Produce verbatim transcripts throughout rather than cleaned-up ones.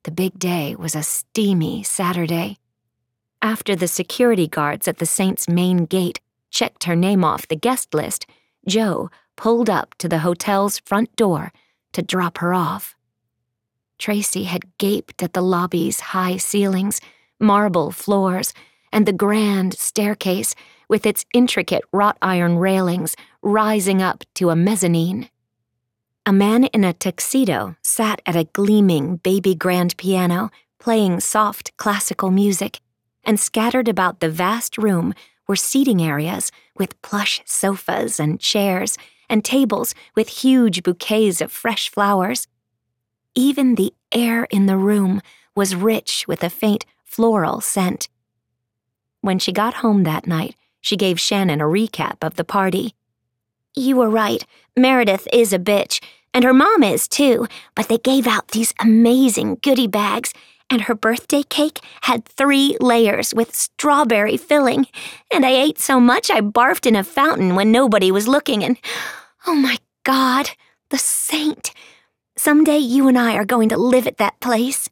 The big day was a steamy Saturday. After the security guards at the Saint's main gate checked her name off the guest list, Joe pulled up to the hotel's front door to drop her off. Tracy had gaped at the lobby's high ceilings, marble floors, and the grand staircase with its intricate wrought iron railings rising up to a mezzanine. A man in a tuxedo sat at a gleaming baby grand piano playing soft classical music, and scattered about the vast room were seating areas with plush sofas and chairs and tables with huge bouquets of fresh flowers. Even the air in the room was rich with a faint floral scent. When she got home that night, she gave Shannon a recap of the party. "You were right. Meredith is a bitch, and her mom is too, but they gave out these amazing goodie bags, and her birthday cake had three layers with strawberry filling, and I ate so much I barfed in a fountain when nobody was looking, and oh my God, the Saint. Someday you and I are going to live at that place."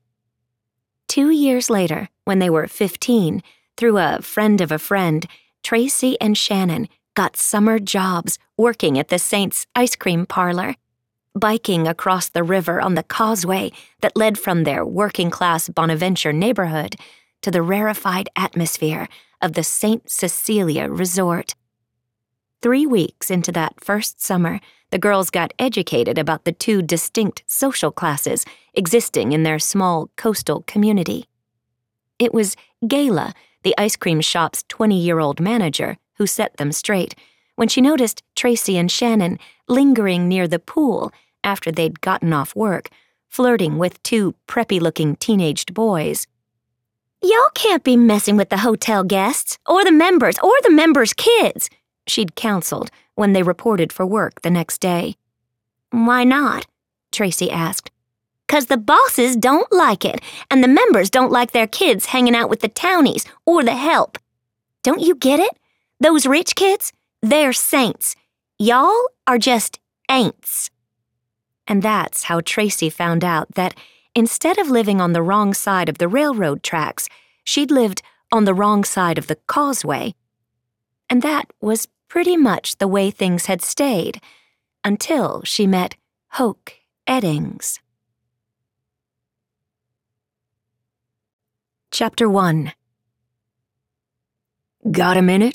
Two years later, when they were fifteen, through a friend of a friend, Tracy and Shannon got summer jobs working at the Saint's ice cream parlor, biking across the river on the causeway that led from their working-class Bonaventure neighborhood to the rarefied atmosphere of the Saint Cecilia Resort. Three weeks into that first summer, the girls got educated about the two distinct social classes existing in their small coastal community. It was Gayla, the ice cream shop's twenty-year-old manager, who set them straight when she noticed Tracy and Shannon lingering near the pool after they'd gotten off work, flirting with two preppy-looking teenaged boys. "Y'all can't be messing with the hotel guests, or the members, or the members' kids," she'd counseled when they reported for work the next day. "Why not?" Tracy asked. "'Cause the bosses don't like it, and the members don't like their kids hanging out with the townies or the help. Don't you get it? Those rich kids, they're saints. Y'all are just ain'ts." And that's how Tracy found out that instead of living on the wrong side of the railroad tracks, she'd lived on the wrong side of the causeway. And that was pretty much the way things had stayed, until she met Hoke Eddings. Chapter one. "Got a minute?"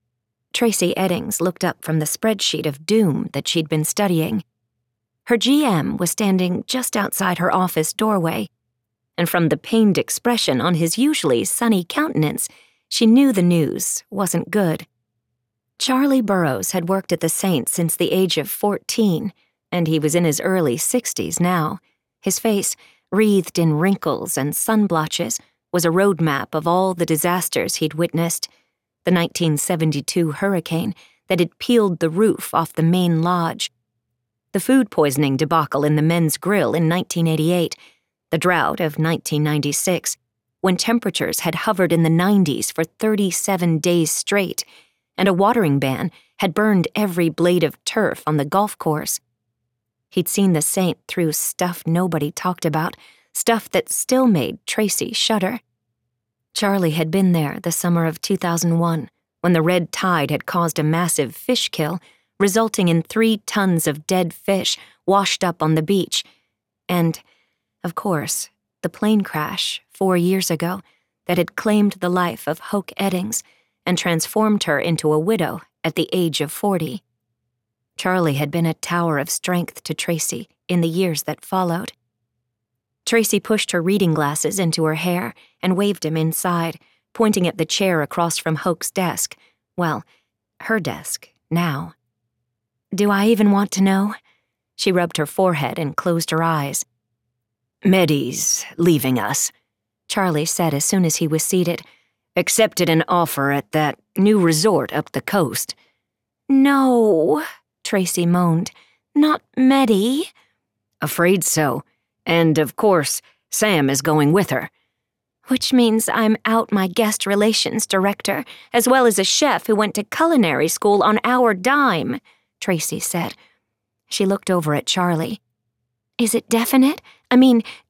Tracy Eddings looked up from the spreadsheet of doom that she'd been studying. Her G M was standing just outside her office doorway, and from the pained expression on his usually sunny countenance, she knew the news wasn't good. Charlie Burrows had worked at the Saint since the age of fourteen, and he was in his early sixties now. His face, wreathed in wrinkles and sun blotches, was a roadmap of all the disasters he'd witnessed. The nineteen seventy-two hurricane that had peeled the roof off the main lodge, the food poisoning debacle in the men's grill in nineteen eighty-eight, the drought of nineteen ninety-six, when temperatures had hovered in the nineties for thirty-seven days straight, and a watering ban had burned every blade of turf on the golf course. He'd seen the Saint through stuff nobody talked about, stuff that still made Tracy shudder. Charlie had been there the summer of two thousand one, when the red tide had caused a massive fish kill, resulting in three tons of dead fish washed up on the beach, and, of course, the plane crash four years ago that had claimed the life of Hoke Eddings and transformed her into a widow at the age of forty. Charlie had been a tower of strength to Tracy in the years that followed. Tracy pushed her reading glasses into her hair and waved him inside, pointing at the chair across from Hoke's desk. Well, her desk, now. "Do I even want to know?" She rubbed her forehead and closed her eyes. "Meddy's leaving us," Charlie said as soon as he was seated. "Accepted an offer at that new resort up the coast." "No," Tracy moaned. "Not Meddy." "Afraid so. And, of course, Sam is going with her." "Which means I'm out my guest relations director, as well as a chef who went to culinary school on our dime," Tracy said. She looked over at Charlie. "Is it definite? I mean,